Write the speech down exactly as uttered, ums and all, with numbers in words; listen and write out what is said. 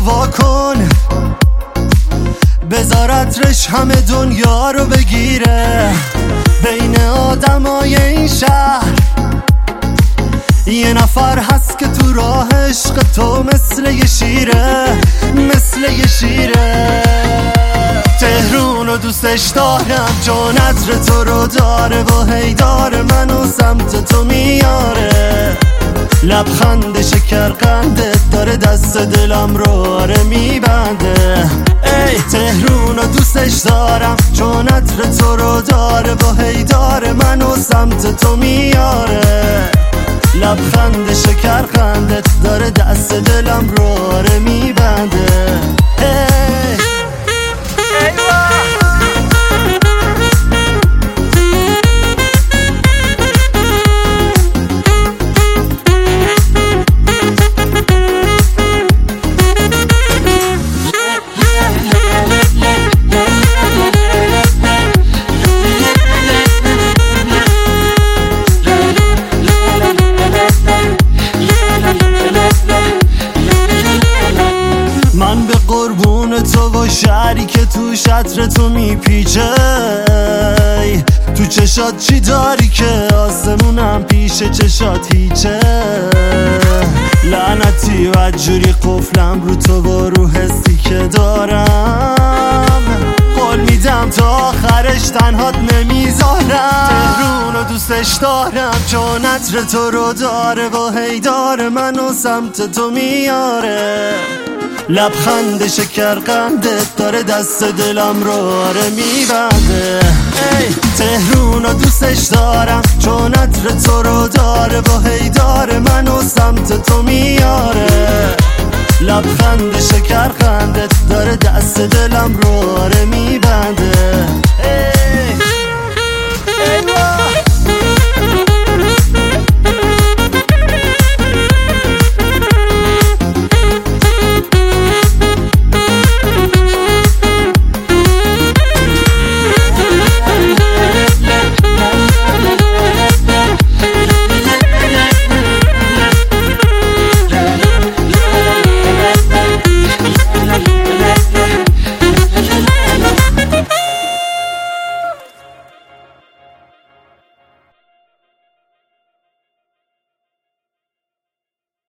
وا کن، بذار عطرش همه دنیا رو بگیره. بین آدمای این شهر یه نفر هست که تو راه عشق تو مثل یه شیره، مثل یه شیره. تهرونو دوستش دارم چون عطر تو رو داره و هی داره منو سمت تو میاره. لبخند شکر قندت داره دست دلم رو آره میبنده. ای تهرونو دوستش دارم چون عطر تو رو داره و هی داره منو سمت تو میاره. لبخند شکر قندت داره دست دلم رو آره میبنده. من به قربون تو و شهری که تو شطر تو میپیچه. تو چشات چی داری که آسمونم پیش چشات هیچه. لعنتی و جوری قفلم رو تو و رو حسی که دارم. قول میدم تا آخرش تنهات نمیذارم. تهرونو دوستش دارم چون عطر تو رو داره و هی داره منو سمت تو میاره. لبخند شکر قندت داره دست دلم رو آره میبنده. ای تهرونو دوستش دارم چون عطر تو رو داره و هی داره منو سمت تو میاره. لبخند شکر قندت داره دست دلم رو آره میبنده.